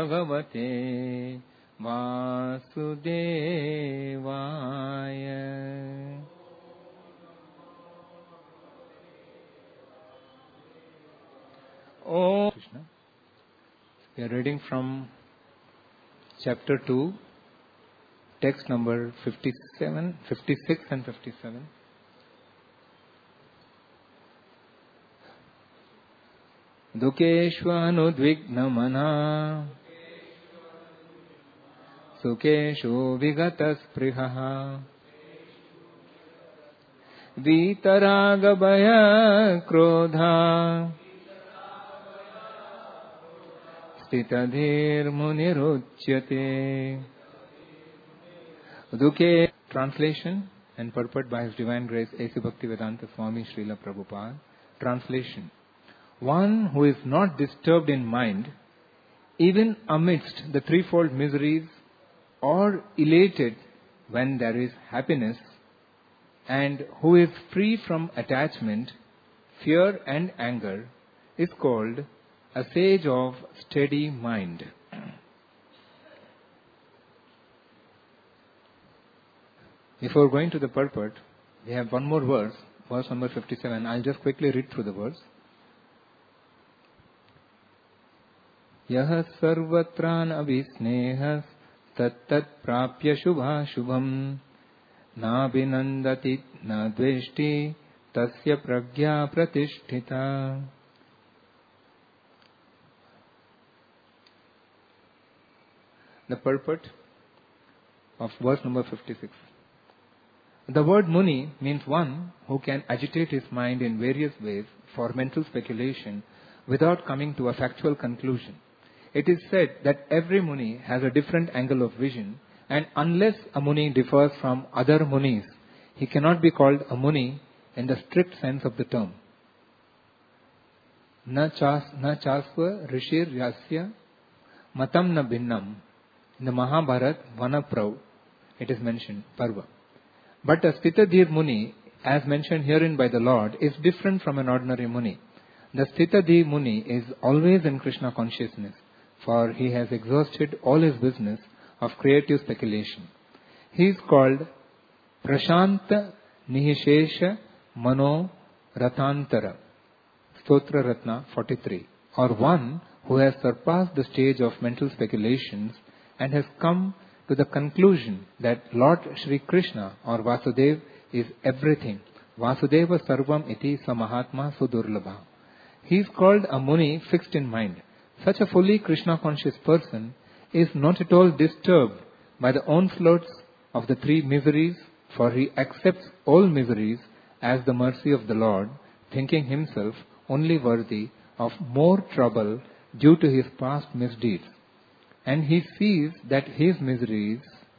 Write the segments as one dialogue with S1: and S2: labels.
S1: Bhagavate Vasudevaya. Oh Krishna. We are reading from chapter 2, text number 57, 56 and 57. Dukeshvanudvignamana Sukesho vigatasprihaha Vitaragabhaya krodha Stitadhir muniruchyate. Duke. Translation and purport by His Divine Grace A.C. Bhaktivedanta Swami Srila Prabhupada. Translation. One who is not disturbed in mind, even amidst the threefold miseries, or elated when there is happiness, and who is free from attachment, fear and anger, is called a sage of steady mind. Before going to the purport, we have one more verse, verse number 57. I'll just quickly read through the verse. Yah sarvatran avisnehas tattat prapya shubha shubham na binandati na dveshti tasya pragya pratisthita. The purport of verse number 56. The word Muni means one who can agitate his mind in various ways for mental speculation without coming to a factual conclusion. It is said that every Muni has a different angle of vision, and unless a Muni differs from other Munis, he cannot be called a Muni in the strict sense of the term. Na chasva rishir yasya matam na bhinnam. In the Mahabharata Vanaprav, it is mentioned, Parva. But a Stitadhir Muni, as mentioned herein by the Lord, is different from an ordinary Muni. The Stitadhir Muni is always in Krishna consciousness, for he has exhausted all his business of creative speculation. He is called Prashanta Nihishesha Mano Rathantara, Stotra Ratna 43, or one who has surpassed the stage of mental speculations and has come to the conclusion that Lord Shri Krishna or Vasudev is everything. Vasudeva Sarvam iti Samahatma Sudurlabha. He is called a Muni fixed in mind. Such a fully Krishna conscious person is not at all disturbed by the onslaughts of the three miseries, for he accepts all miseries as the mercy of the Lord, thinking himself only worthy of more trouble due to his past misdeeds. And he sees that his miseries,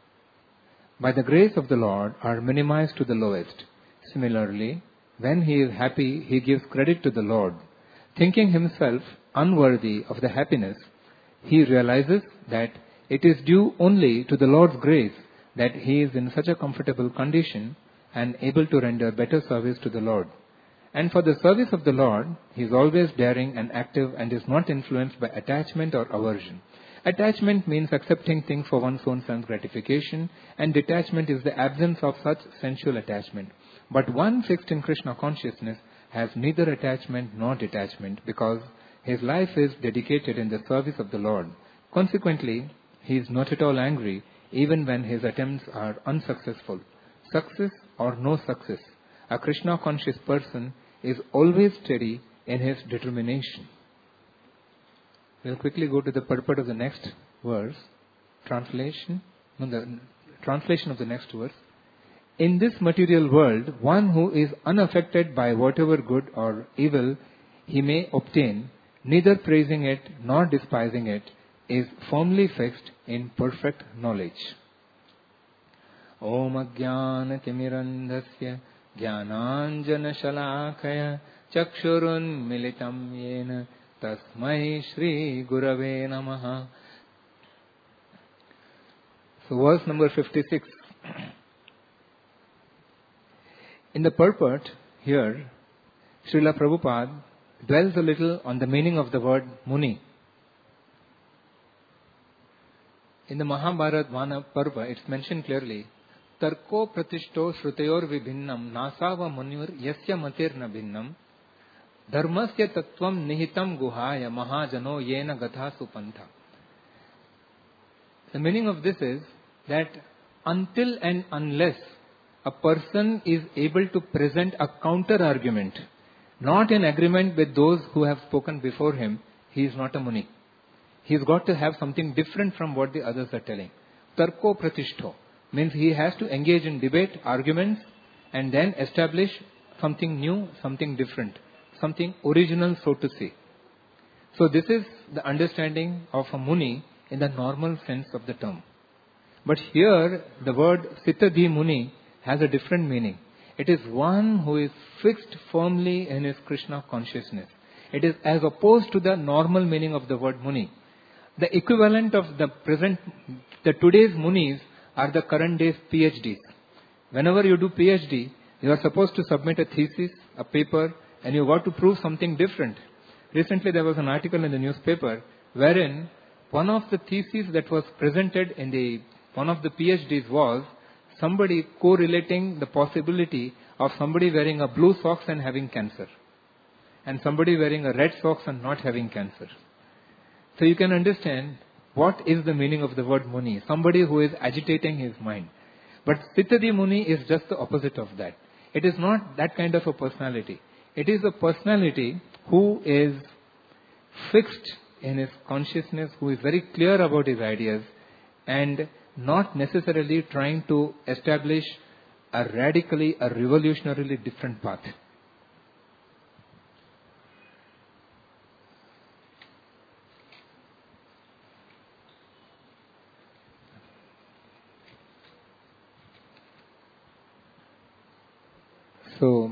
S1: by the grace of the Lord, are minimized to the lowest. Similarly, when he is happy, he gives credit to the Lord. Thinking himself unworthy of the happiness, he realizes that it is due only to the Lord's grace that he is in such a comfortable condition and able to render better service to the Lord. And for the service of the Lord, he is always daring and active and is not influenced by attachment or aversion. Attachment means accepting things for one's own sense gratification, and detachment is the absence of such sensual attachment. But one fixed in Krishna consciousness has neither attachment nor detachment, because his life is dedicated in the service of the Lord. Consequently, he is not at all angry, even when his attempts are unsuccessful. Success or no success, a Krishna conscious person is always steady in his determination. We'll quickly go to the purport of the next verse. Translation of the next verse. In this material world, one who is unaffected by whatever good or evil he may obtain, neither praising it nor despising it, is firmly fixed in perfect knowledge. Om Ajnana Timirandhasya Jnananjana Shalakaya Chakshurun Militam Yena Tasmai Shri Gurave Namaha. So verse number 56. In the purport here, Srila Prabhupada dwells a little on the meaning of the word Muni. In the Mahabharata Vana Parva, it's mentioned clearly, Tarko pratishto shrutayor vibhinnam nasava munir yasya matir na bhinnam dharmasya tattvam nihitam guhaya mahajano yena gatha supantha. The meaning of this is that until and unless a person is able to present a counter argument, not in agreement with those who have spoken before him, he is not a Muni. He's got to have something different from what the others are telling. Tarko pratishto means he has to engage in debate, arguments, and then establish something new, something different, something original, so to say. So this is the understanding of a Muni in the normal sense of the term. But here, the word Siddhadhi Muni has a different meaning. It is one who is fixed firmly in his Krishna consciousness. It is as opposed to the normal meaning of the word Muni. The equivalent of the today's Munis are the current day's PhDs. Whenever you do PhD, you are supposed to submit a thesis, a paper, and you got to prove something different. Recently there was an article in the newspaper wherein one of the theses that was presented in one of the PhDs was somebody correlating the possibility of somebody wearing a blue socks and having cancer, and somebody wearing a red socks and not having cancer. So you can understand what is the meaning of the word Muni, somebody who is agitating his mind. But Siddhadhi Muni is just the opposite of that. It is not that kind of a personality. It is a personality who is fixed in his consciousness, who is very clear about his ideas and not necessarily trying to establish a revolutionarily different path. So,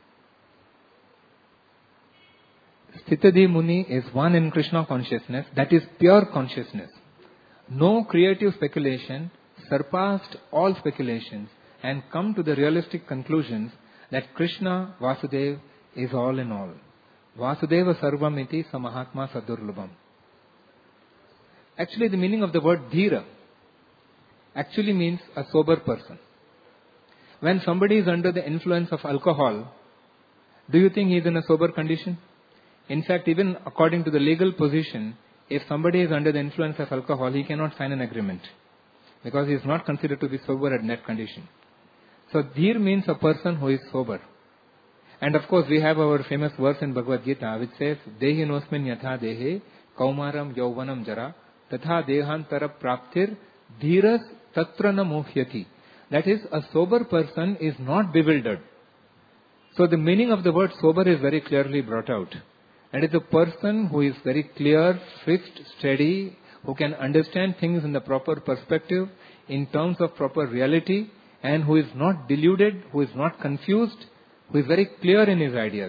S1: Siddhadhi Muni is one in Krishna consciousness, that is pure consciousness. No creative speculation, surpassed all speculations and come to the realistic conclusions that Krishna, Vasudeva, is all in all. Vasudeva sarvam iti samahatma sadurlubham. Actually, the meaning of the word dhira actually means a sober person. When somebody is under the influence of alcohol, do you think he is in a sober condition? In fact, even according to the legal position, if somebody is under the influence of alcohol, he cannot sign an agreement because he is not considered to be sober at that condition. So, dhir means a person who is sober. And of course, we have our famous verse in Bhagavad Gita which says, Dehi nosmin yatha dehe kaumaram yauvanam jara tatha dehantara praptir dhiras tatra na mohyati. That is, a sober person is not bewildered. So the meaning of the word sober is very clearly brought out. And it's a person who is very clear, fixed, steady, who can understand things in the proper perspective, in terms of proper reality, and who is not deluded, who is not confused, who is very clear in his ideas.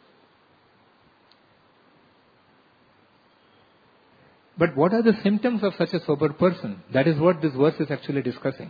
S1: But what are the symptoms of such a sober person? That is what this verse is actually discussing.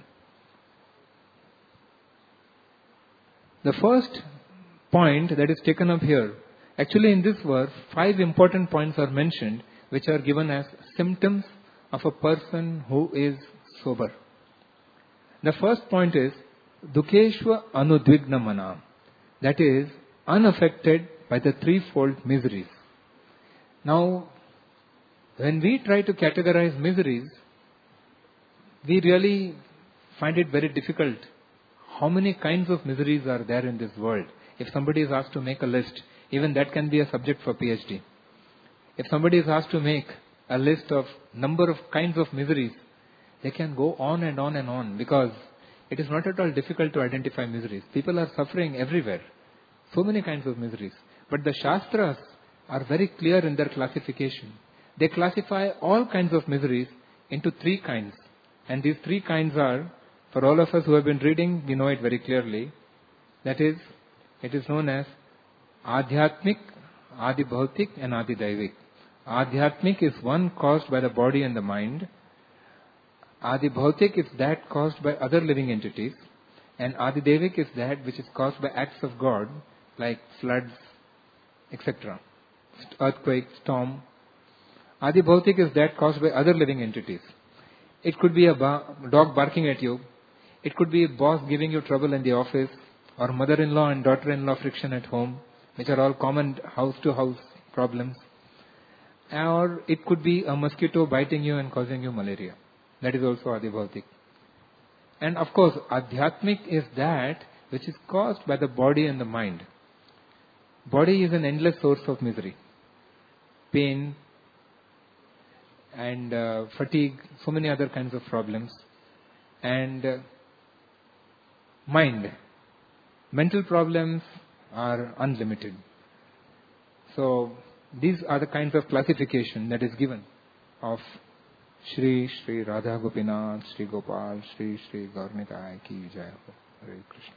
S1: The first point that is taken up here, actually in this verse, 5 important points are mentioned which are given as symptoms of a person who is sober. The first point is Dukeshva Anudvigna Mana, that is unaffected by the threefold miseries. Now, when we try to categorize miseries, we really find it very difficult. How many kinds of miseries are there in this world? If somebody is asked to make a list, even that can be a subject for PhD. If somebody is asked to make a list of number of kinds of miseries, they can go on and on and on, because it is not at all difficult to identify miseries. People are suffering everywhere. So many kinds of miseries. But the Shastras are very clear in their classification. They classify all kinds of miseries into 3 kinds. And these 3 kinds are, for all of us who have been reading, we know it very clearly. That is, it is known as Adhyatmik, Adibhautik and Adidaivik. Adhyatmik is one caused by the body and the mind. Adibhautik is that caused by other living entities. And Adidevik is that which is caused by acts of God, like floods, etc. Earthquake, storm. Adibhautik is that caused by other living entities. It could be a dog barking at you. It could be a boss giving you trouble in the office, or mother-in-law and daughter-in-law friction at home, which are all common house-to-house problems. Or it could be a mosquito biting you and causing you malaria. That is also adibhautik. And of course, adhyatmic is that which is caused by the body and the mind. Body is an endless source of misery. Pain and fatigue, so many other kinds of problems. And mind, mental problems are unlimited. So these are the kinds of classification that is given of Shri Shri Radha Gopinath, Shri Gopal, Shri Shri Gaurnitai Ki Jai Ho. Hare Krishna.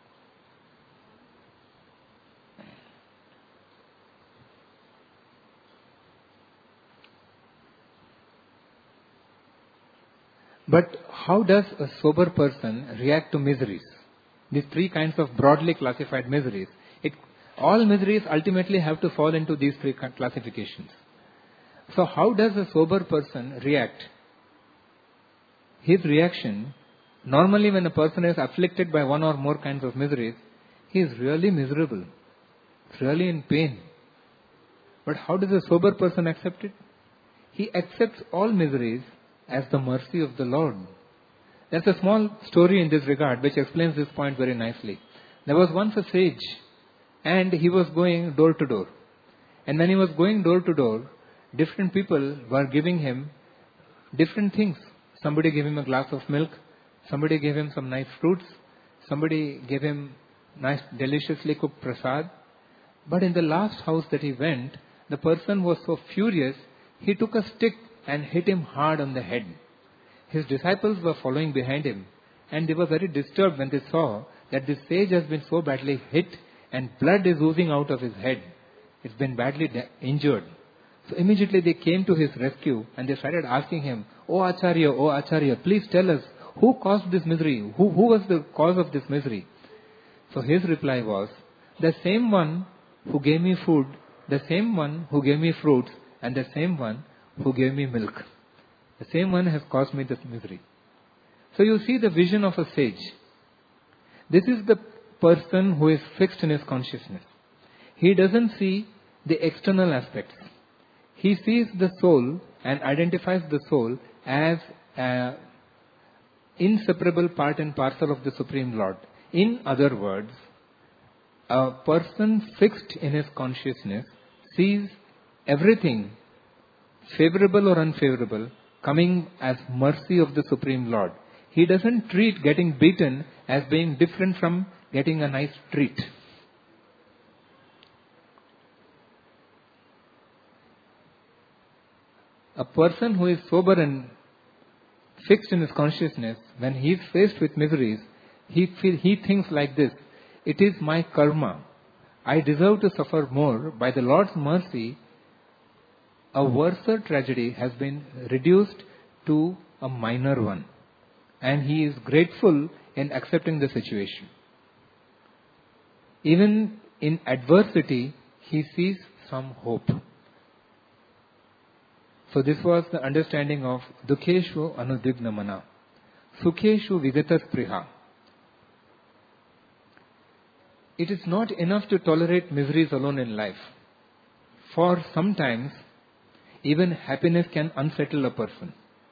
S1: But how does a sober person react to miseries? These three kinds of broadly classified miseries. All miseries ultimately have to fall into these three classifications. So how does a sober person react? His reaction, normally when a person is afflicted by one or more kinds of miseries, he is really miserable, really in pain. But how does a sober person accept it? He accepts all miseries as the mercy of the Lord. There's a small story in this regard which explains this point very nicely. There was once a sage, and he was going door to door. And when he was going door to door, different people were giving him different things. Somebody gave him a glass of milk, somebody gave him some nice fruits, somebody gave him nice deliciously cooked prasad. But in the last house that he went, the person was so furious, he took a stick and hit him hard on the head. His disciples were following behind him, and they were very disturbed when they saw that this sage has been so badly hit and blood is oozing out of his head. It's been badly injured. So immediately they came to his rescue and they started asking him, "Oh Acharya, please tell us, who caused this misery? Who was the cause of this misery?" So his reply was, "The same one who gave me food, the same one who gave me fruits, and the same one who gave me milk. The same one has caused me this misery." So you see the vision of a sage. This is the person who is fixed in his consciousness. He doesn't see the external aspects. He sees the soul and identifies the soul as an inseparable part and parcel of the Supreme Lord. In other words, a person fixed in his consciousness sees everything, favorable or unfavorable, coming as mercy of the Supreme Lord. He doesn't treat getting beaten as being different from getting a nice treat. A person who is sober and fixed in his consciousness, when he is faced with miseries, he thinks like this: it is my karma. I deserve to suffer more. By the Lord's mercy, a worser tragedy has been reduced to a minor one. And he is grateful in accepting the situation. Even in adversity, he sees some hope. So this was the understanding of Dukheshu Anudvigna Mana, Sukheshu Vigatas Priha. It is not enough to tolerate miseries alone in life. For sometimes, even happiness can unsettle a person.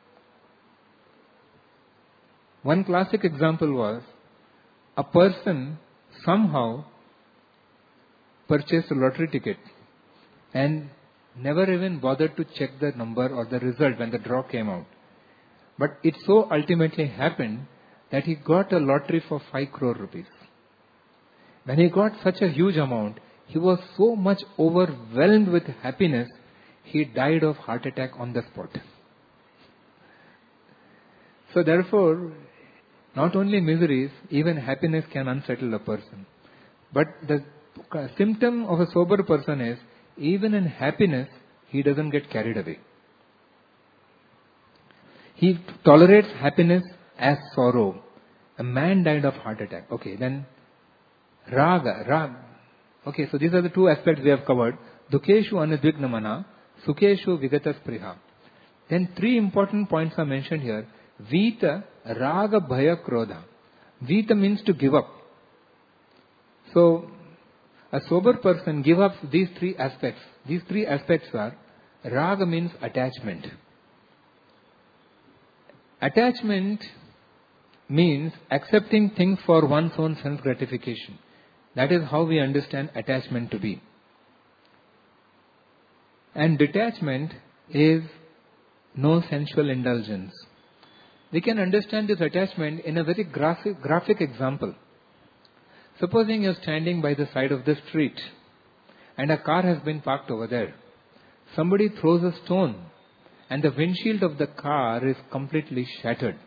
S1: One classic example was a person somehow purchased a lottery ticket and never even bothered to check the number or the result when the draw came out. But it so ultimately happened that he got a lottery for 5 crore rupees. When he got such a huge amount, he was so much overwhelmed with happiness, he died of heart attack on the spot. So therefore, not only miseries, even happiness can unsettle a person. But the symptom of a sober person is, even in happiness, he doesn't get carried away. He tolerates happiness as sorrow. A man died of heart attack. Okay, then raga. Okay, so these are the two aspects we have covered. Dukheshu Anudvigna Mana, Sukheshu Vigatas Priha. Then 3 important points are mentioned here. Vita, Raga, Bhaya, Krodha. Vita means to give up. So, a sober person gives up these three aspects. These three aspects are, Raga means attachment. Attachment means accepting things for one's own sense gratification. That is how we understand attachment to be. And detachment is no sensual indulgence. We can understand this attachment in a very graphic example. Supposing you are standing by the side of the street and a car has been parked over there. Somebody throws a stone and the windshield of the car is completely shattered.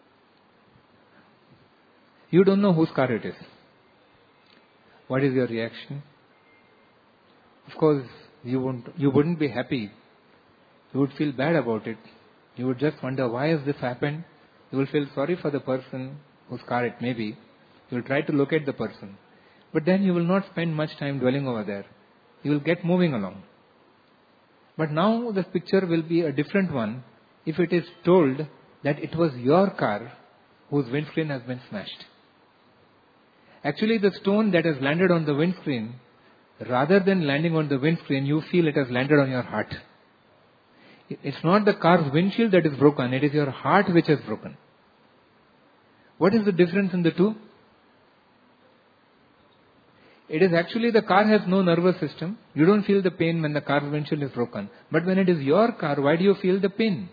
S1: You don't know whose car it is. What is your reaction? Of course, you wouldn't be happy. You would feel bad about it. You would just wonder, why has this happened? You will feel sorry for the person whose car it may be. You will try to locate the person. But then you will not spend much time dwelling over there. You will get moving along. But now the picture will be a different one if it is told that it was your car whose windscreen has been smashed. Actually, the stone that has landed on the windscreen, rather than landing on the windscreen, you feel it has landed on your heart. It's not the car's windshield that is broken, it is your heart which is broken. What is the difference in the two? It is actually the car has no nervous system. You don't feel the pain when the car's windshield is broken. But when it is your car, why do you feel the pain?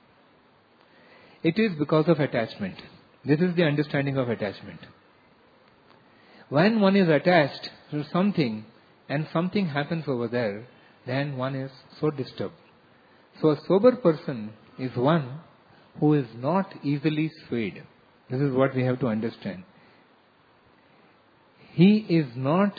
S1: It is because of attachment. This is the understanding of attachment. When one is attached to something and something happens over there, then one is so disturbed. So a sober person is one who is not easily swayed. This is what we have to understand. He is not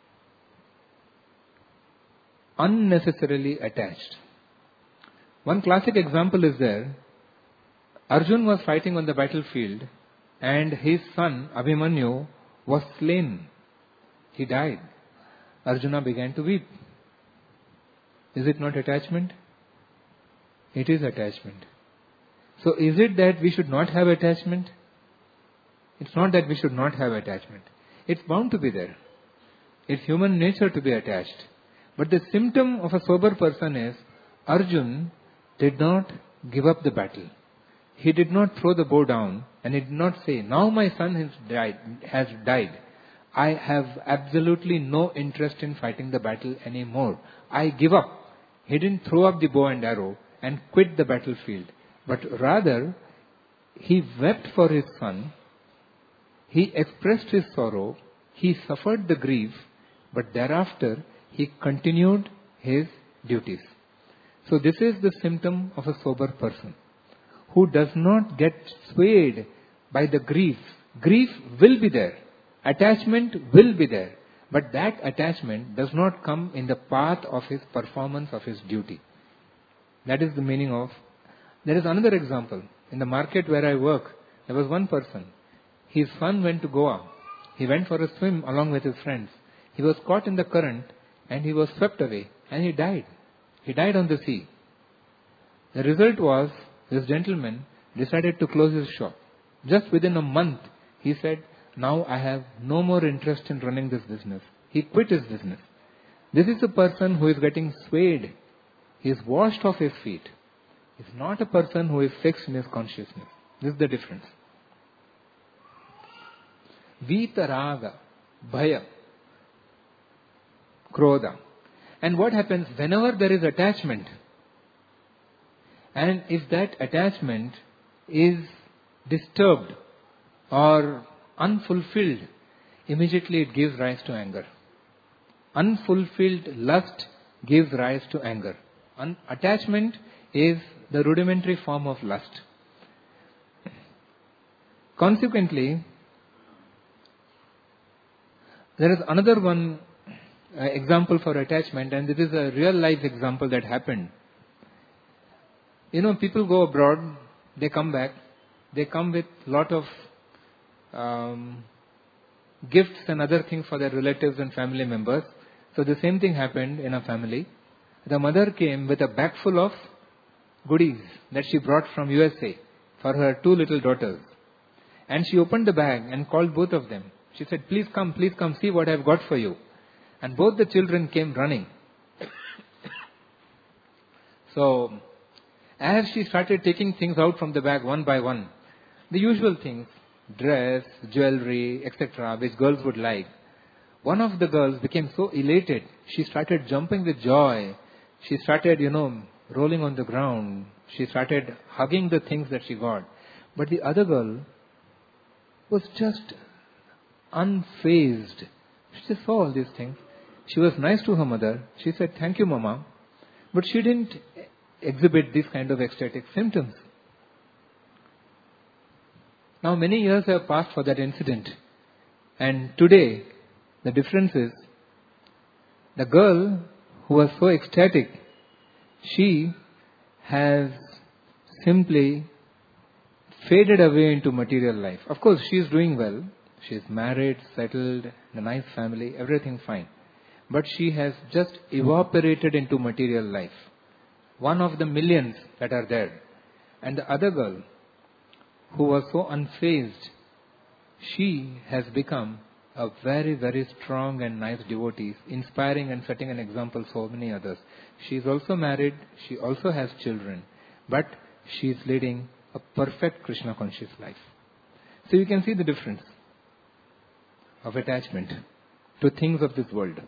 S1: unnecessarily attached. One classic example is there. Arjun was fighting on the battlefield and his son Abhimanyu was slain. He died. Arjuna began to weep. Is it not attachment? It is attachment. So is it that we should not have attachment? It's not that we should not have attachment. It's bound to be there. It's human nature to be attached. But the symptom of a sober person is, Arjun did not give up the battle. He did not throw the bow down and he did not say, now my son has died. I have absolutely no interest in fighting the battle anymore. I give up. He didn't throw up the bow and arrow and quit the battlefield. But rather, he wept for his son. He expressed his sorrow. He suffered the grief. But thereafter, he continued his duties. So this is the symptom of a sober person who does not get swayed by the grief. Grief will be there. Attachment will be there. But that attachment does not come in the path of his performance of his duty. That is the meaning of. There is another example. In the market where I work, there was one person. His son went to Goa. He went for a swim along with his friends. He was caught in the current and he was swept away and he died. He died on the sea. The result was, this gentleman decided to close his shop. Just within a month, he said, now I have no more interest in running this business. He quit his business. This is a person who is getting swayed. He is washed off his feet. He is not a person who is fixed in his consciousness. This is the difference. Vitaraga, Bhaya, Krodha. And what happens whenever there is attachment? And if that attachment is disturbed or unfulfilled, immediately it gives rise to anger. Unfulfilled lust gives rise to anger. Attachment is the rudimentary form of lust. Consequently, there is another one example for attachment, and this is a real life example that happened. You know, people go abroad, they come back, they come with lot of gifts and other things for their relatives and family members. So the same thing happened in a family. The mother came with a bag full of goodies that she brought from USA. for her 2 little daughters. And she opened the bag and called both of them. She said, please come, see what I have got for you. And both the children came running. So, as she started taking things out from the bag one by one, the usual things, dress, jewelry, etc., which girls would like, one of the girls became so elated, she started jumping with joy. She started, rolling on the ground. She started hugging the things that she got. But the other girl was just unfazed. She just saw all these things. She was nice to her mother. She said, thank you, Mama. But she didn't exhibit these kind of ecstatic symptoms. Now many years have passed for that incident. And today, the difference is, the girl who was so ecstatic, she has simply faded away into material life. Of course, she is doing well. She is married, settled, in a nice family, everything fine. But she has just evaporated into material life. One of the millions that are there. And the other girl, who was so unfazed, she has become a very, very strong and nice devotee, inspiring and setting an example for many others. She is also married, she also has children, but she is leading a perfect Krishna conscious life. So you can see the difference of attachment to things of this world.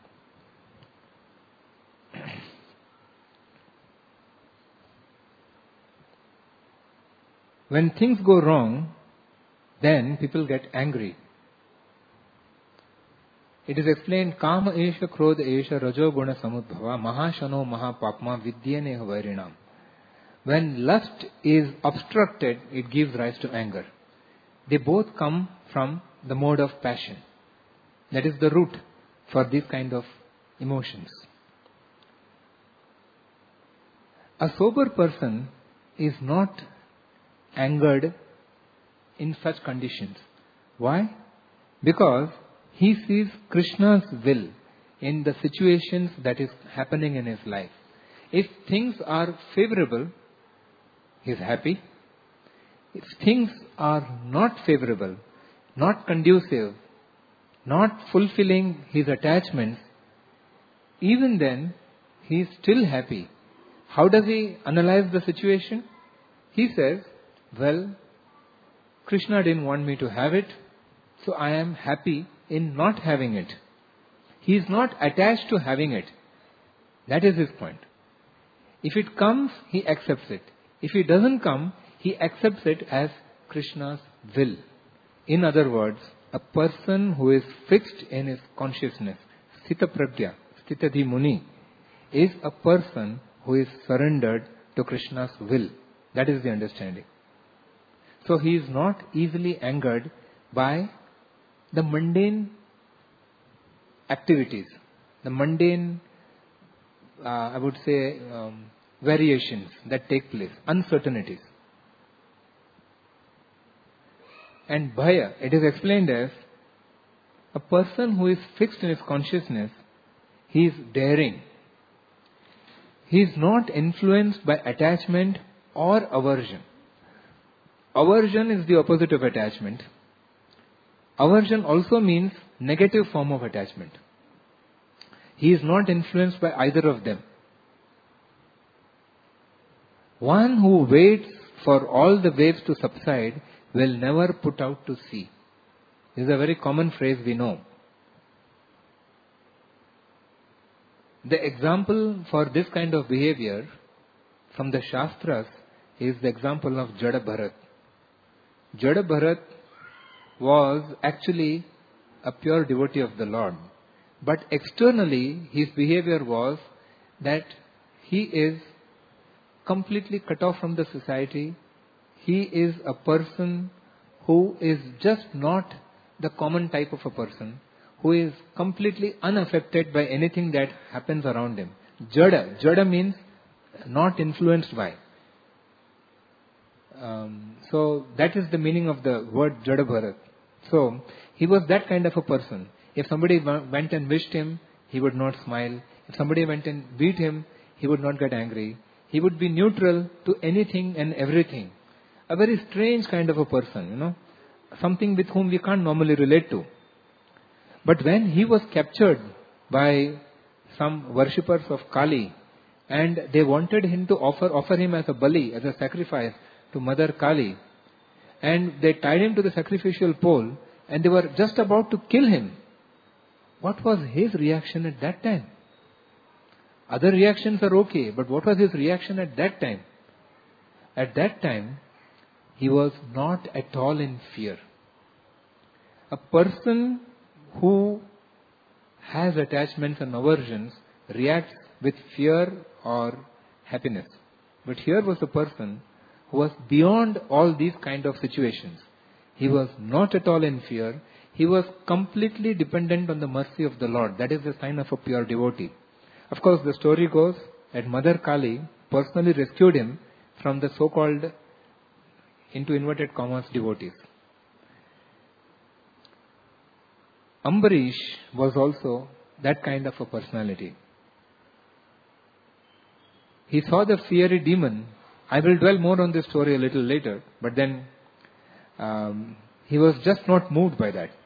S1: When things go wrong, then people get angry. It is explained, Kama esha krodha esha rajo guna samudbhava mahashano mahapapma vidyaneha vairinam. When lust is obstructed, it gives rise to anger. They both come from the mode of passion. That is the root for these kind of emotions. A sober person is not angered in such conditions. Why? Because he sees Krishna's will in the situations that is happening in his life. If things are favorable, he is happy. If things are not favorable, not conducive, not fulfilling his attachments, even then he is still happy. How does he analyze the situation? He says, well, Krishna didn't want me to have it, so I am happy in not having it. He is not attached to having it. That is his point. If it comes, he accepts it. If it doesn't come, he accepts it as Krishna's will. In other words, a person who is fixed in his consciousness, Sthita Pragya, Sthitadhi Muni, is a person who is surrendered to Krishna's will. That is the understanding. So he is not easily angered by the mundane activities, the mundane, I would say, variations that take place, uncertainties. And bhaya, it is explained as a person who is fixed in his consciousness, he is daring. He is not influenced by attachment or aversion. Aversion is the opposite of attachment. Aversion also means negative form of attachment. He is not influenced by either of them. One who waits for all the waves to subside will never put out to sea. This is a very common phrase we know. The example for this kind of behavior from the Shastras is the example of Jada Bharat. Jada Bharat was actually a pure devotee of the Lord. But externally, his behavior was that he is completely cut off from the society. He is a person who is just not the common type of a person, who is completely unaffected by anything that happens around him. Jada. Jada means not influenced by. So that is the meaning of the word Jada Bharat. So he was that kind of a person. If somebody went and wished him, he would not smile. If somebody went and beat him, he would not get angry. He would be neutral to anything and everything. A very strange kind of a person, something with whom we can't normally relate to. But when he was captured by some worshippers of Kali, and they wanted him to offer him as a bali, as a sacrifice to Mother Kali, and they tied him to the sacrificial pole, and they were just about to kill him. What was his reaction at that time? Other reactions are okay, but what was his reaction at that time? At that time, he was not at all in fear. A person who has attachments and aversions reacts with fear or happiness. But here was a person who was beyond all these kind of situations. He was not at all in fear. He was completely dependent on the mercy of the Lord. That is the sign of a pure devotee. Of course, the story goes that Mother Kali personally rescued him from the so-called, into inverted commas, devotees. Ambarish was also that kind of a personality. He saw the fiery demon. I will dwell more on this story a little later, but then he was just not moved by that.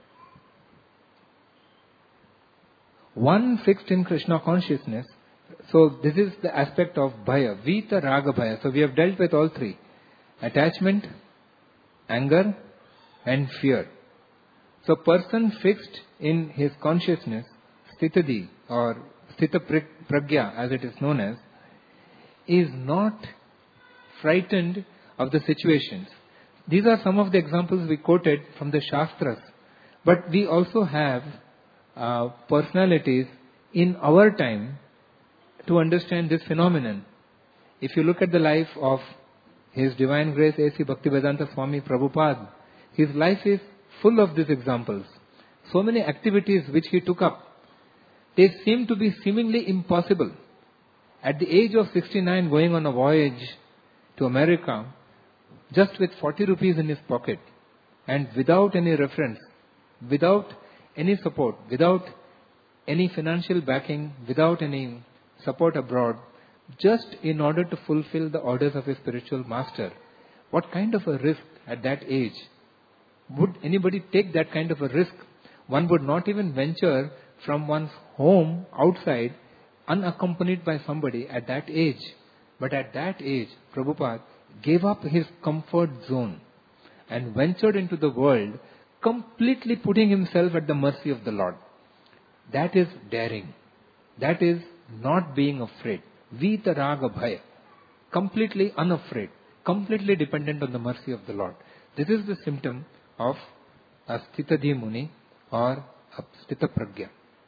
S1: One fixed in Krishna consciousness, so this is the aspect of bhaya, vita, raga, bhaya. So we have dealt with all three: attachment, anger, and fear. So person fixed in his consciousness, sthitadi or sthita pragya as it is known as, is not frightened of the situations. These are some of the examples we quoted from the Shastras. But we also have personalities in our time to understand this phenomenon. If you look at the life of His Divine Grace A.C. Bhaktivedanta Swami Prabhupada, his life is full of these examples. So many activities which he took up, they seem to be seemingly impossible. At the age of 69, going on a voyage to America, just with 40 rupees in his pocket, and without any reference, without any support, without any financial backing, without any support abroad, just in order to fulfill the orders of his spiritual master. What kind of a risk at that age? Would anybody take that kind of a risk? One would not even venture from one's home outside unaccompanied by somebody at that age. But at that age, Prabhupada gave up his comfort zone and ventured into the world, completely putting himself at the mercy of the Lord. That is daring. That is not being afraid. Vita raga bhaya. Completely unafraid. Completely dependent on the mercy of the Lord. This is the symptom of a sthitadi muni or a sthita pragya.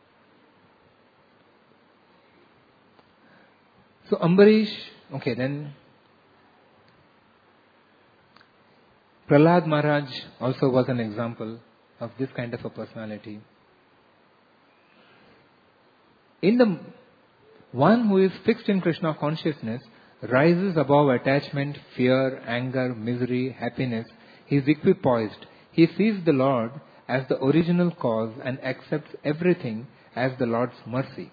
S1: So Ambarish, okay, then Prahlad Maharaj also was an example of this kind of a personality. In the one who is fixed in Krishna consciousness rises above attachment, fear, anger, misery, happiness. He is equipoised. He sees the Lord as the original cause and accepts everything as the Lord's mercy.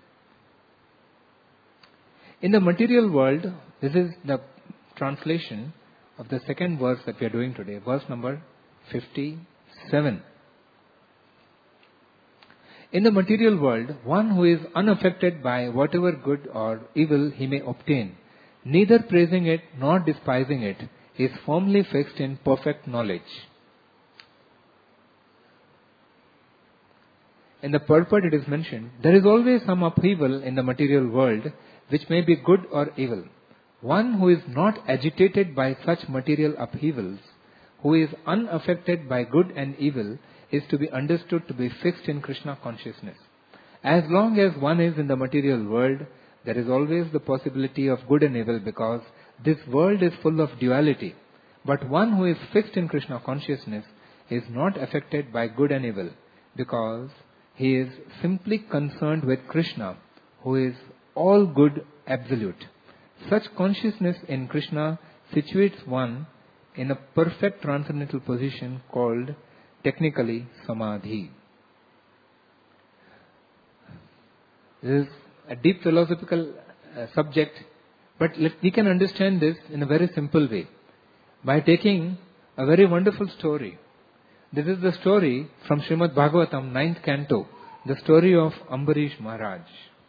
S1: In the material world, this is the translation of the second verse that we are doing today, verse number 57. In the material world, one who is unaffected by whatever good or evil he may obtain, neither praising it nor despising it, is firmly fixed in perfect knowledge. In the purport it is mentioned, there is always some upheaval in the material world which may be good or evil. One who is not agitated by such material upheavals, who is unaffected by good and evil, is to be understood to be fixed in Krishna consciousness. As long as one is in the material world, there is always the possibility of good and evil because this world is full of duality. But one who is fixed in Krishna consciousness is not affected by good and evil because he is simply concerned with Krishna, who is all good absolute. Such consciousness in Krishna situates one in a perfect transcendental position called technically samadhi. This is a deep philosophical subject, but we can understand this in a very simple way. by taking a very wonderful story. This is the story from Srimad Bhagavatam, 9th canto, the story of Ambarish Maharaj.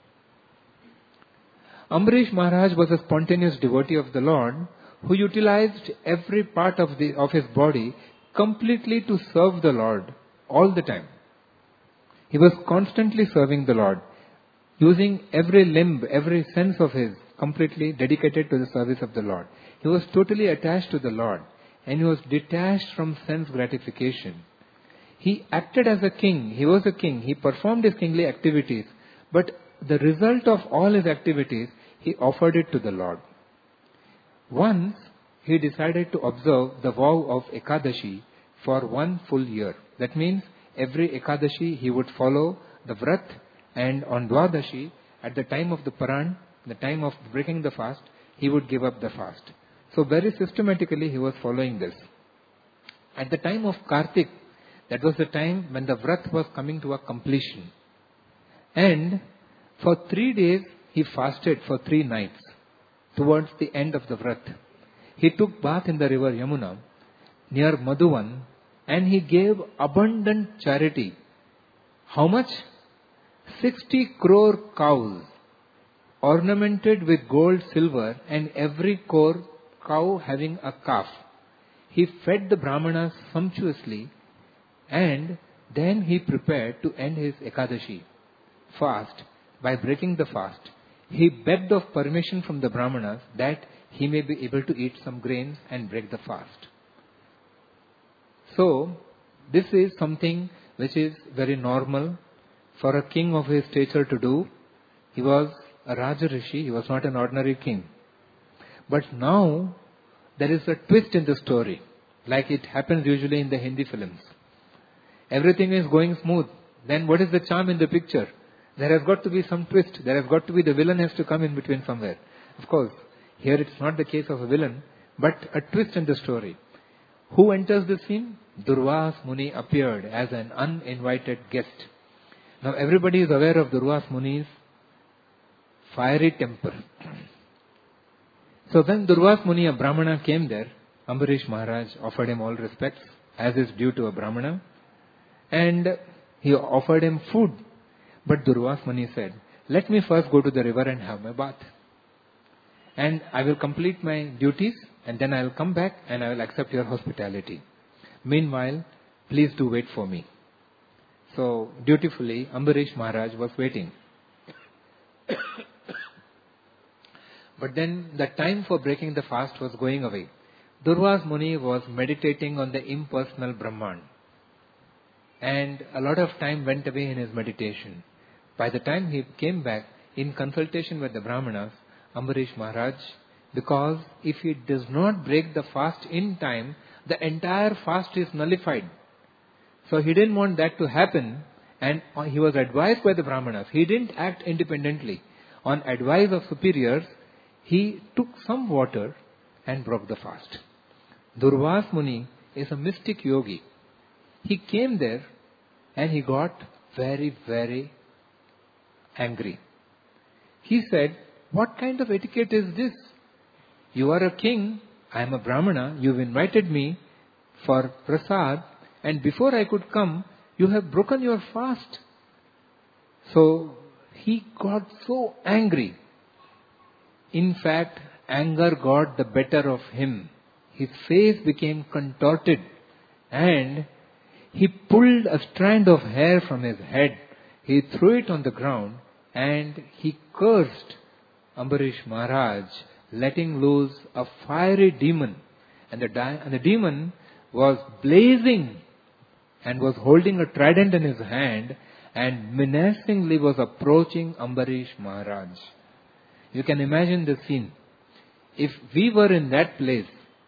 S1: Ambarish Maharaj was a spontaneous devotee of the Lord who utilized every part of his body completely to serve the Lord all the time. He was constantly serving the Lord, using every limb, every sense of his, completely dedicated to the service of the Lord. He was totally attached to the Lord, and he was detached from sense gratification. He acted as a king. He was a king. He performed his kingly activities, but the result of all his activities, he offered it to the Lord. Once, he decided to observe the vow of Ekadashi for 1 full year. That means every Ekadashi he would follow the Vrat, and on Dwadashi, at the time of the Paran, the time of breaking the fast, he would give up the fast. So very systematically he was following this. At the time of Kartik, that was the time when the Vrat was coming to a completion. And for 3 days he fasted for 3 nights towards the end of the Vrat. He took bath in the river Yamuna near Madhuvan, and he gave abundant charity. How much? 60 crore cows ornamented with gold, silver, and every cow having a calf. He fed the Brahmanas sumptuously, and then he prepared to end his Ekadashi fast by breaking the fast. He begged of permission from the Brahmanas that he may be able to eat some grains and break the fast. So, this is something which is very normal for a king of his stature to do. He was a Raja Rishi, he was not an ordinary king. But now, there is a twist in the story, like it happens usually in the Hindi films. Everything is going smooth. Then what is the charm in the picture? There has got to be some twist. There has got to be, the villain has to come in between somewhere. Of course, here it's not the case of a villain, but a twist in the story. Who enters the scene? Durvas Muni appeared as an uninvited guest. Now everybody is aware of Durvas Muni's fiery temper. So when Durvas Muni, a Brahmana, came there, Ambarish Maharaj offered him all respects, as is due to a Brahmana, and he offered him food. But Durvas Muni said, let me first go to the river and have my bath. And I will complete my duties, and then I will come back and I will accept your hospitality. Meanwhile, please do wait for me. So, dutifully, Ambarish Maharaj was waiting. But then the time for breaking the fast was going away. Durvas Muni was meditating on the impersonal Brahman. And a lot of time went away in his meditation. By the time he came back, in consultation with the Brahmanas, Ambarish Maharaj, because if he does not break the fast in time, the entire fast is nullified. So he didn't want that to happen, and he was advised by the Brahmanas. He didn't act independently. On advice of superiors, he took some water and broke the fast. Durvas Muni is a mystic yogi. He came there and he got very, very angry. He said, what kind of etiquette is this? You are a king, I am a Brahmana, you've invited me for prasad, and before I could come, you have broken your fast. So he got so angry. In fact, anger got the better of him. His face became contorted, and he pulled a strand of hair from his head. He threw it on the ground and he cursed Ambarish Maharaj, letting loose a fiery demon. And the demon was blazing and was holding a trident in his hand and menacingly was approaching Ambarish Maharaj. You can imagine the scene. If we were in that place,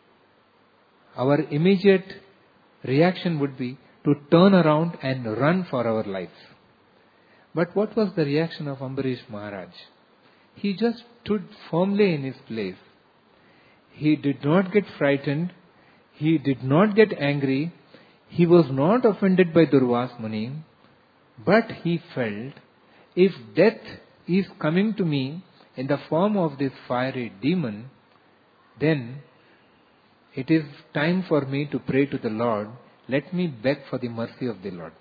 S1: our immediate reaction would be to turn around and run for our lives. But what was the reaction of Ambarish Maharaj? He just stood firmly in his place. He did not get frightened. He did not get angry. He was not offended by Durvas Muni. But he felt, if death is coming to me in the form of this fiery demon, then it is time for me to pray to the Lord. Let me beg for the mercy of the Lord.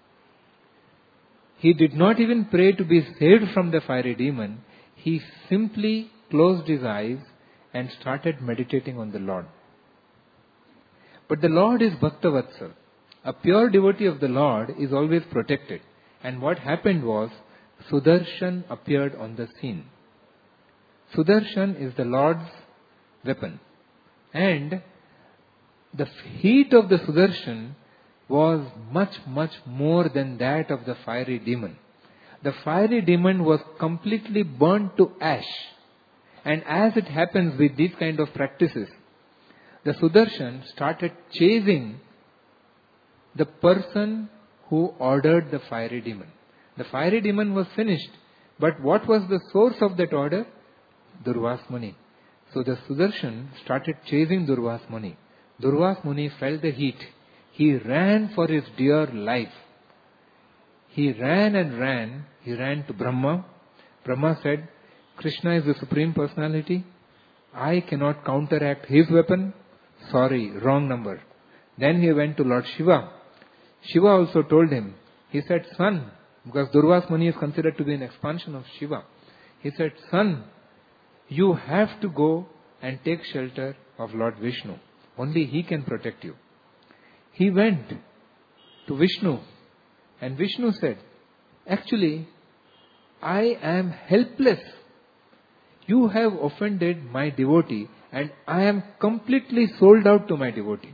S1: He did not even pray to be saved from the fiery demon. He simply closed his eyes and started meditating on the Lord. But the Lord is Bhaktavatsal. A pure devotee of the Lord is always protected. And what happened was, Sudarshan appeared on the scene. Sudarshan is the Lord's weapon. And the heat of the Sudarshan was much, much more than that of the fiery demon. The fiery demon was completely burnt to ash. And as it happens with these kind of practices, the Sudarshan started chasing the person who ordered the fiery demon. The fiery demon was finished, but what was the source of that order? Durvas Muni. So the Sudarshan started chasing Durvas Muni. Durvas Muni felt the heat. He ran for his dear life. He ran and ran. He ran to Brahma. Brahma said, Krishna is the Supreme Personality. I cannot counteract his weapon. Sorry, wrong number. Then he went to Lord Shiva. Shiva also told him. He said, son, because Durvas Muni is considered to be an expansion of Shiva. He said, son, you have to go and take shelter of Lord Vishnu. Only he can protect you. He went to Vishnu, and Vishnu said, actually, I am helpless. You have offended my devotee, and I am completely sold out to my devotee.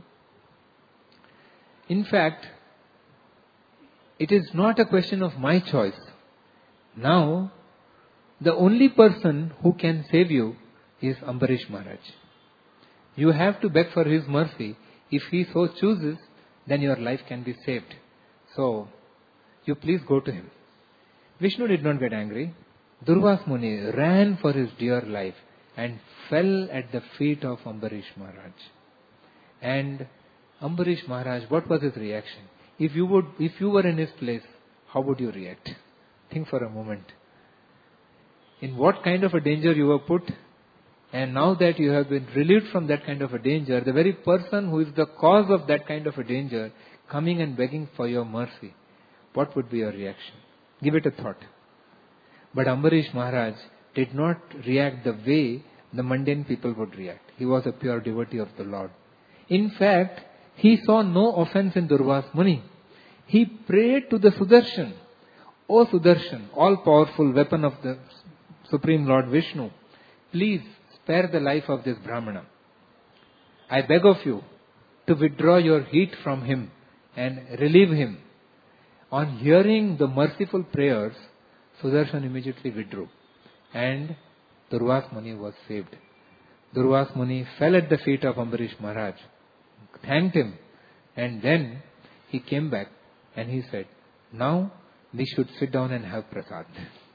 S1: In fact, it is not a question of my choice. Now, the only person who can save you is Ambarish Maharaj. You have to beg for his mercy. If he so chooses, then your life can be saved. So, you please go to him. Vishnu did not get angry. Durvas Muni ran for his dear life and fell at the feet of Ambarish Maharaj. And Ambarish Maharaj, what was his reaction? If you were in his place, how would you react? Think for a moment. In what kind of a danger you were put? And now that you have been relieved from that kind of a danger, the very person who is the cause of that kind of a danger coming and begging for your mercy, what would be your reaction? Give it a thought. But Ambarish Maharaj did not react the way the mundane people would react. He was a pure devotee of the Lord. In fact, he saw no offense in Durvas Muni. He prayed to the Sudarshan. O Sudarshan, all-powerful weapon of the Supreme Lord Vishnu, please spare the life of this Brahmana. I beg of you to withdraw your heat from him and relieve him. On hearing the merciful prayers, Sudarshan immediately withdrew, and Durvas Muni was saved. Durvas Muni fell at the feet of Ambarish Maharaj, thanked him, and then he came back and he said, now we should sit down and have prasad.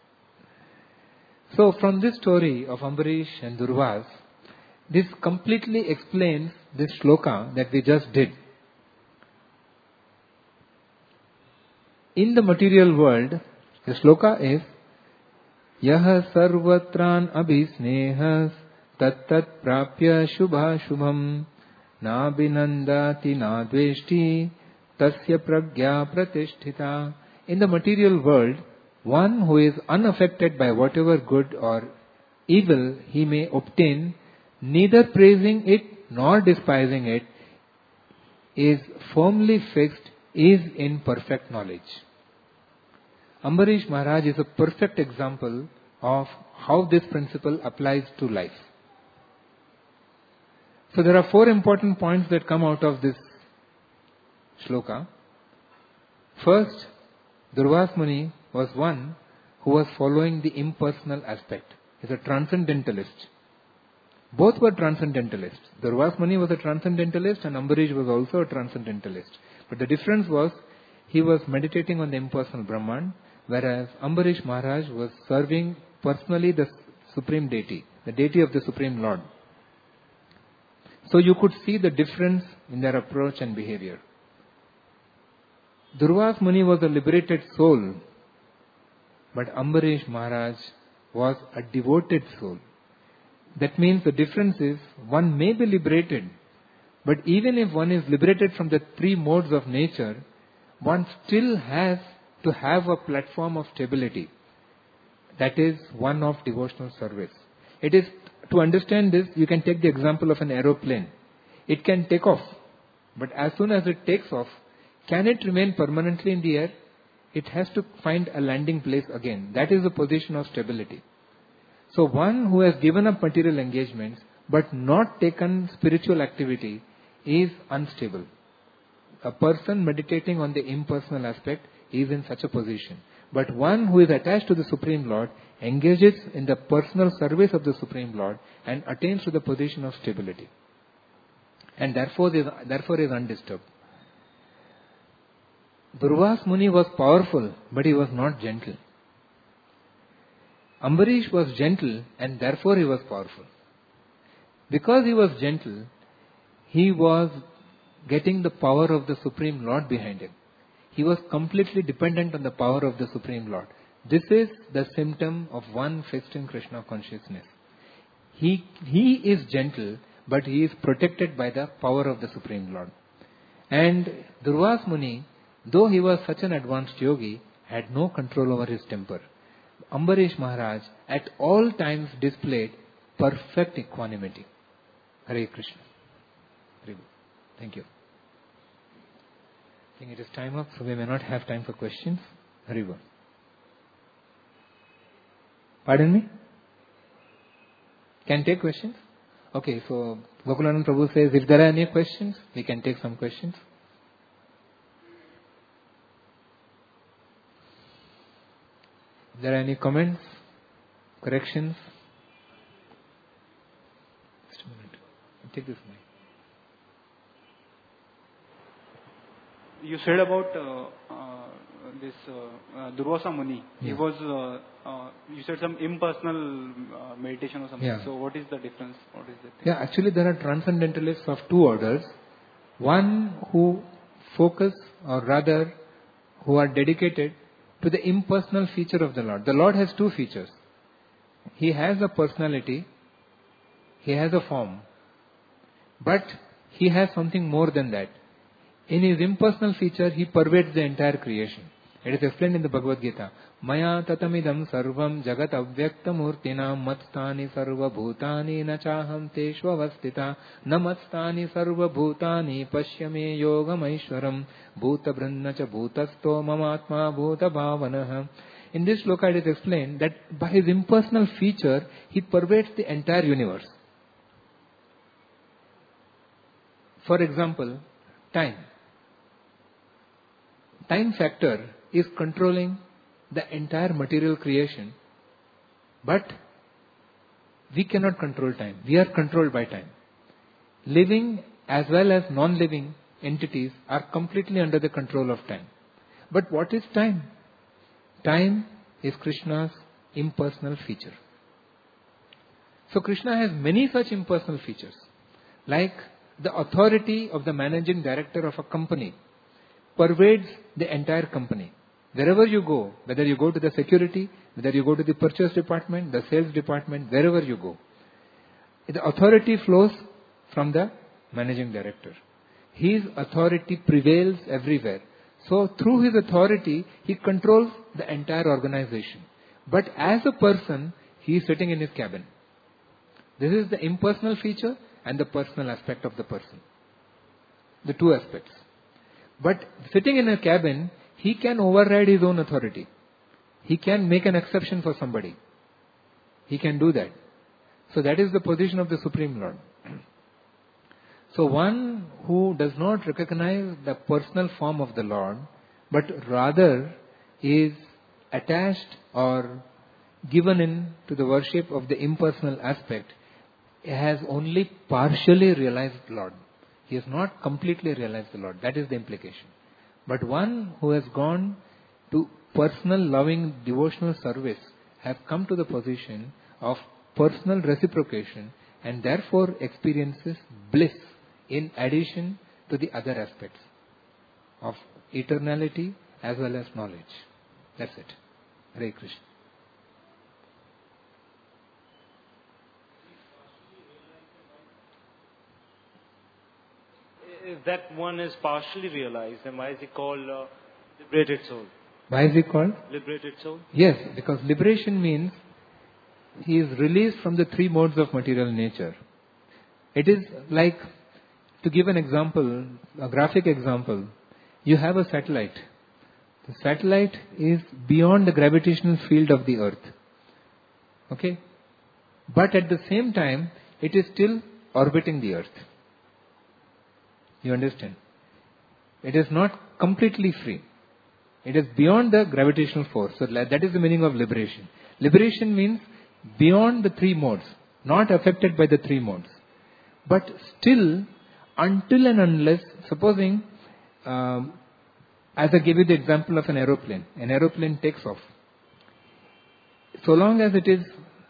S1: So from this story of Ambarish and Durvas, this completely explains this shloka that we just did. In the material world, the shloka is Yaha sarvatran abhisnehas tattat prapya shubha shubham na binandati na dveshti tasya pragya pratisthita. In the material world, one who is unaffected by whatever good or evil he may obtain, neither praising it nor despising it, is firmly fixed, is in perfect knowledge. Ambarish Maharaj is a perfect example of how this principle applies to life. So there are 4 important points that come out of this shloka. First, Durvas Muni was one who was following the impersonal aspect. He is a transcendentalist. Both were transcendentalists. Durvas Muni was a transcendentalist and Ambarish was also a transcendentalist. But the difference was, he was meditating on the impersonal Brahman, whereas Ambarish Maharaj was serving personally the Supreme Deity, the Deity of the Supreme Lord. So you could see the difference in their approach and behavior. Durvas Muni was a liberated soul, but Ambarish Maharaj was a devoted soul. That means the difference is, one may be liberated, But even if one is liberated from the three modes of nature, one still has to have a platform of stability. That is one of devotional service. It is, to understand this, you can take the example of an aeroplane. It can take off, but as soon as it takes off, can it remain permanently in the air? It has to find a landing place again. That is the position of stability. So one who has given up material engagements but not taken spiritual activity is unstable. A person meditating on the impersonal aspect is in such a position. But one who is attached to the Supreme Lord engages in the personal service of the Supreme Lord and attains to the position of stability. And therefore is undisturbed. Durvas Muni was powerful, but he was not gentle. Ambarish was gentle and therefore he was powerful. Because he was gentle, he was getting the power of the Supreme Lord behind him. He was completely dependent on the power of the Supreme Lord. This is the symptom of one fixed in Krishna consciousness. He is gentle, but he is protected by the power of the Supreme Lord. And Durvas Muni, though he was such an advanced yogi, had no control over his temper. Ambarish Maharaj at all times displayed perfect equanimity. Hare Krishna. Thank you. I think it is time up, so we may not have time for questions. Haribo. Pardon me? Can take questions? Okay, so Gokulanand Prabhu says, if there are any questions, we can take some questions. If there are any comments, corrections? Just a minute. I'll take this mic.
S2: You said about this Durvasa Muni.
S1: Yeah.
S2: He was, you said some impersonal meditation or something.
S1: Yeah.
S2: So what is the difference? What is the thing?
S1: Yeah, actually there are transcendentalists of two orders. One who focus, or rather who are dedicated to the impersonal feature of the Lord. The Lord has two features. He has a personality, he has a form, but he has something more than that. In his impersonal feature, he pervades the entire creation. It is explained in the Bhagavad Gita. Maya tatamidam sarvam jagat avyakta murtina matstani sarva bhutani nachaham teshvavastita namatstani sarva bhutani pashyame yogam aishwaram bhuta brahnacha bhutasto mamatma bhuta bhavanah. In this shloka it is explained that by his impersonal feature, he pervades the entire universe. For example, time. Time factor is controlling the entire material creation, but we cannot control time. We are controlled by time. Living as well as non-living entities are completely under the control of time. But what is time? Time is Krishna's impersonal feature. So Krishna has many such impersonal features, like the authority of the managing director of a company pervades the entire company. Wherever you go, whether you go to the security, whether you go to the purchase department, the sales department, wherever you go, the authority flows from the managing director. His authority prevails everywhere. So through his authority, he controls the entire organization. But as a person, he is sitting in his cabin. This is the impersonal feature and the personal aspect of the person. The two aspects. But sitting in a cabin, he can override his own authority. He can make an exception for somebody. He can do that. So that is the position of the Supreme Lord. So one who does not recognize the personal form of the Lord, but rather is attached or given in to the worship of the impersonal aspect, has only partially realized the Lord. He has not completely realized the Lord. That is the implication. But one who has gone to personal loving devotional service has come to the position of personal reciprocation and therefore experiences bliss in addition to the other aspects of eternality as well as knowledge. That's it. Hare Krishna.
S3: if that one is partially realized, then why is he called liberated soul?
S1: Why is he called?
S3: Liberated soul?
S1: Yes, because liberation means he is released from the three modes of material nature. It is like, to give an example, a graphic example, you have a satellite. The satellite is beyond the gravitational field of the earth. Okay? But at the same time, it is still orbiting the earth. You understand? It is not completely free. It is beyond the gravitational force. So that is the meaning of liberation. Liberation means beyond the three modes, not affected by the three modes. But still, until and unless, supposing, as I gave you the example of an aeroplane takes off. So long as it is,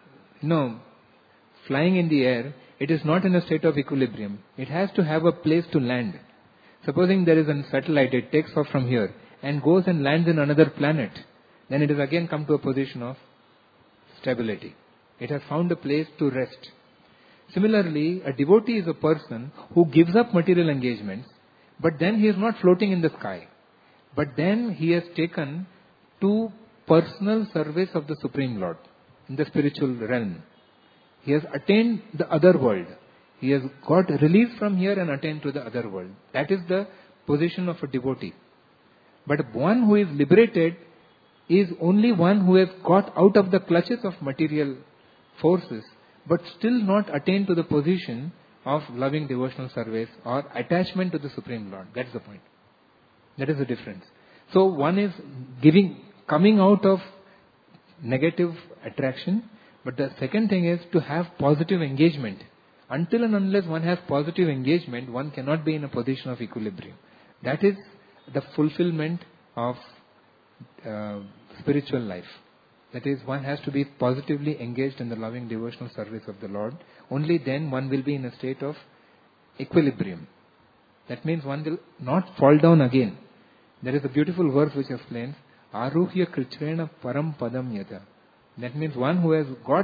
S1: flying in the air, it is not in a state of equilibrium. It has to have a place to land. Supposing there is a satellite, it takes off from here and goes and lands in another planet, then it has again come to a position of stability. It has found a place to rest. Similarly, a devotee is a person who gives up material engagements, but then he is not floating in the sky. But then he has taken to personal service of the Supreme Lord in the spiritual realm. He has attained the other world. He has got released from here and attained to the other world. That is the position of a devotee. But one who is liberated is only one who has got out of the clutches of material forces, but still not attained to the position of loving devotional service or attachment to the Supreme Lord. That's the point. That is the difference. So one is coming out of negative attraction, but the second thing is to have positive engagement. Until and unless one has positive engagement, one cannot be in a position of equilibrium. That is the fulfillment of spiritual life. That is, one has to be positively engaged in the loving devotional service of the Lord. Only then one will be in a state of equilibrium. That means one will not fall down again. There is a beautiful verse which explains, Aruhya kritrena param padam yata. That means one who has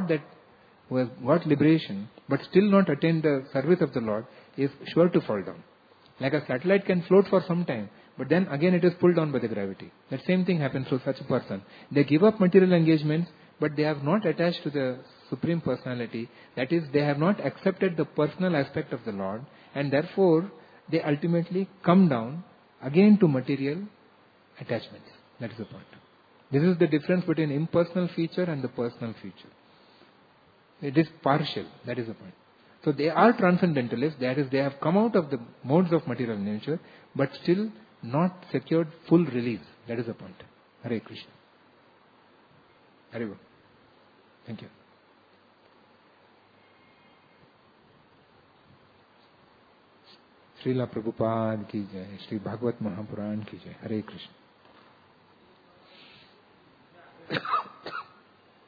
S1: got liberation, but still not attained the service of the Lord, is sure to fall down. Like a satellite can float for some time, but then again it is pulled down by the gravity. That same thing happens to such a person. They give up material engagements, but they have not attached to the Supreme Personality. That is, they have not accepted the personal aspect of the Lord, and therefore they ultimately come down again to material attachments. That is the point. This is the difference between impersonal feature and the personal feature. It is partial. That is the point. So they are transcendentalists. That is, they have come out of the modes of material nature, but still not secured full release. That is the point. Hare Krishna. Hare Krishna. Thank you. Srila Prabhupada ki jai. Sri Bhagavad Mahapuran ki jai. Hare Krishna.